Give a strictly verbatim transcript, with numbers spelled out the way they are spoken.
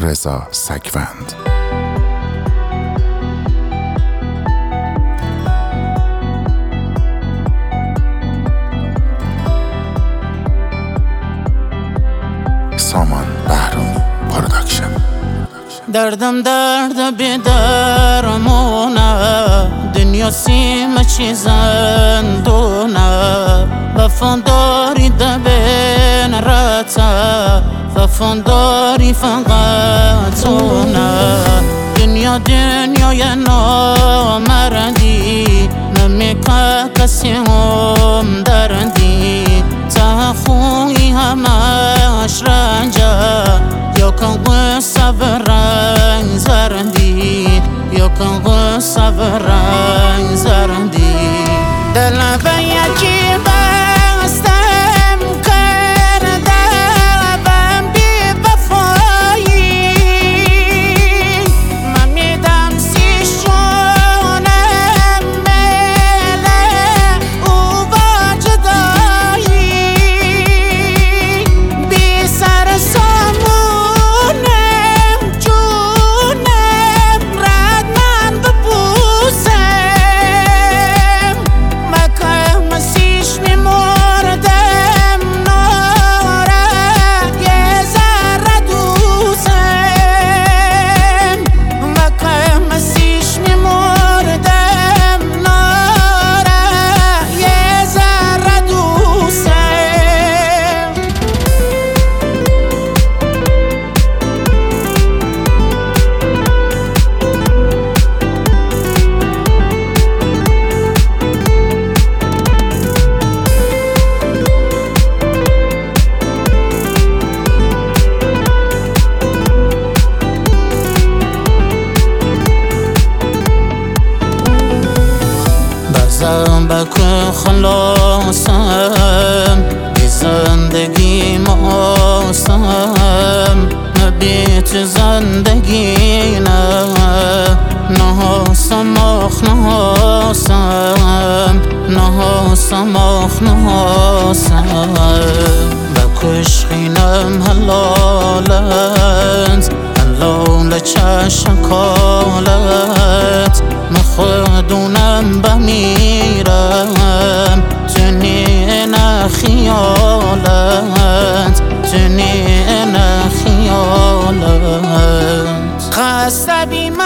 رضا سگوند. سامان بهرامی پروداکشن. دردم درد بی درمونه، دنیا سیم چی زندونه، وفاداری دبین رتا، وفاداری فقط اونه. دنیا دنیای نامردی، نمیکه کسی هم درندی، تا خوی همش رنجه، یا کن قصه برنگ زرندی، یا کن قصه برنگ زرندی. دل به یکی بستم کردم بی وفایی، من میدم سی شونم مله او با جدایی، بی سر سامونم جونم رد من بپوسم، مکه مسیش میمردم ناره یه ذره دوسم، مکه مسیش میمردم ناره یه ذره دوسم. بزن بکن خلاصم، بی زندگی ماسم، نبی تو زندگی نه، نهاسم آخ نهاسم، نهاسم آخ نهاسم. بکش خینم حلالت، حلال چشکالت، مخدونم بمیرم، تنی نه خیالت، تنی نه خیالت. خسته بی